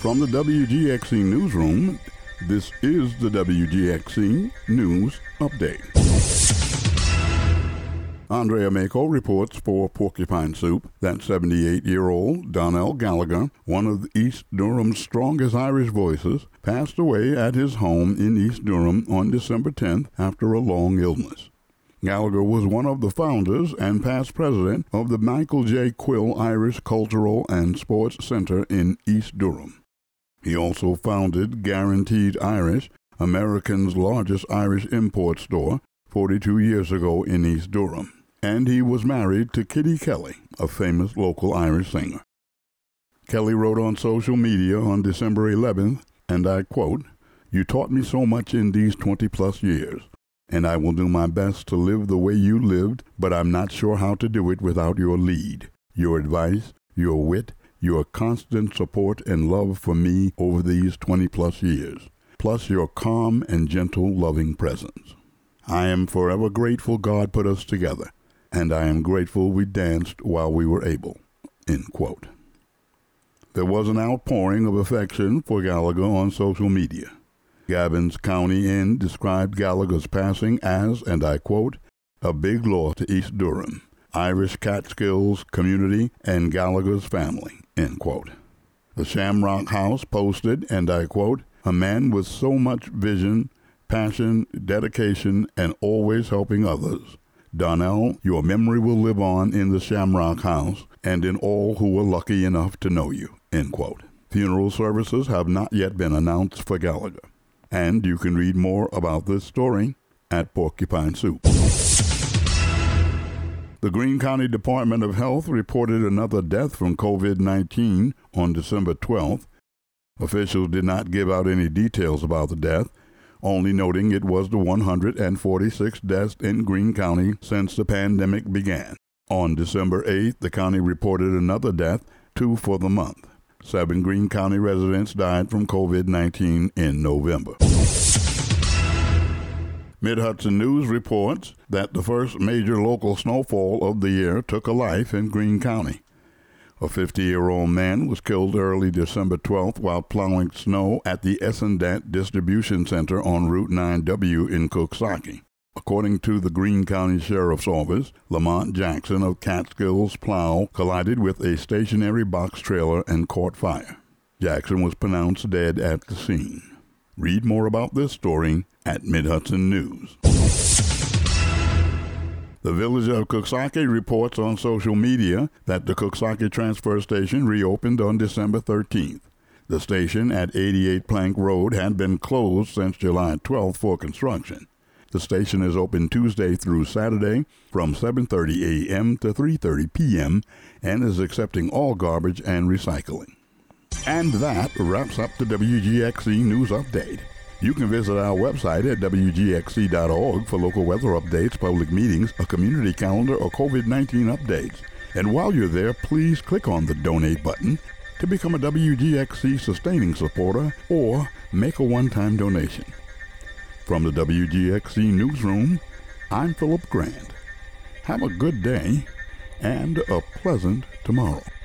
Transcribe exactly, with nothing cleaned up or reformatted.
From the W G X C Newsroom, this is the W G X C News Update. Andrea Mako reports for Porcupine Soup that seventy-eight-year-old Donnell Gallagher, one of East Durham's strongest Irish voices, passed away at his home in East Durham on December tenth after a long illness. Gallagher was one of the founders and past president of the Michael J. Quill Irish Cultural and Sports Center in East Durham. He also founded Guaranteed Irish, America's largest Irish import store, forty-two years ago in East Durham. And he was married to Kitty Kelly, a famous local Irish singer. Kelly wrote on social media on December eleventh, and I quote, "You taught me so much in these twenty-plus years, and I will do my best to live the way you lived, but I'm not sure how to do it without your lead, your advice, your wit, your constant support and love for me over these twenty-plus years, plus your calm and gentle, loving presence. I am forever grateful God put us together, and I am grateful we danced while we were able." End quote. There was an outpouring of affection for Gallagher on social media. Gavin's County Inn described Gallagher's passing as, and I quote, "a big loss to East Durham, Irish Catskills community, and Gallagher's family," end quote. The Shamrock House posted, and I quote, "a man with so much vision, passion, dedication, and always helping others. Donnell, your memory will live on in the Shamrock House and in all who were lucky enough to know you," end quote. Funeral services have not yet been announced for Gallagher. And you can read more about this story at Porcupine Soup. The Greene County Department of Health reported another death from covid nineteen on December twelfth. Officials did not give out any details about the death, only noting it was the one hundred forty-sixth death in Greene County since the pandemic began. On December eighth, the county reported another death, two for the month. Seven Greene County residents died from covid nineteen in November. Mid-Hudson News reports that the first major local snowfall of the year took a life in Greene County. A fifty-year-old man was killed early December twelfth while plowing snow at the Essendant Distribution Center on Route nine W in Coxsackie. According to the Greene County Sheriff's Office, Lamont Jackson of Catskills Plow collided with a stationary box trailer and caught fire. Jackson was pronounced dead at the scene. Read more about this story at Mid-Hudson News. The village of Coxsackie reports on social media that the Coxsackie Transfer Station reopened on December thirteenth. The station at eighty-eight Plank Road had been closed since July twelfth for construction. The station is open Tuesday through Saturday from seven thirty a.m. to three thirty p.m. and is accepting all garbage and recycling. And that wraps up the W G X C News Update. You can visit our website at W G X C dot org for local weather updates, public meetings, a community calendar, or covid nineteen updates. And while you're there, please click on the Donate button to become a W G X C sustaining supporter or make a one-time donation. From the W G X C Newsroom, I'm Philip Grant. Have a good day and a pleasant tomorrow.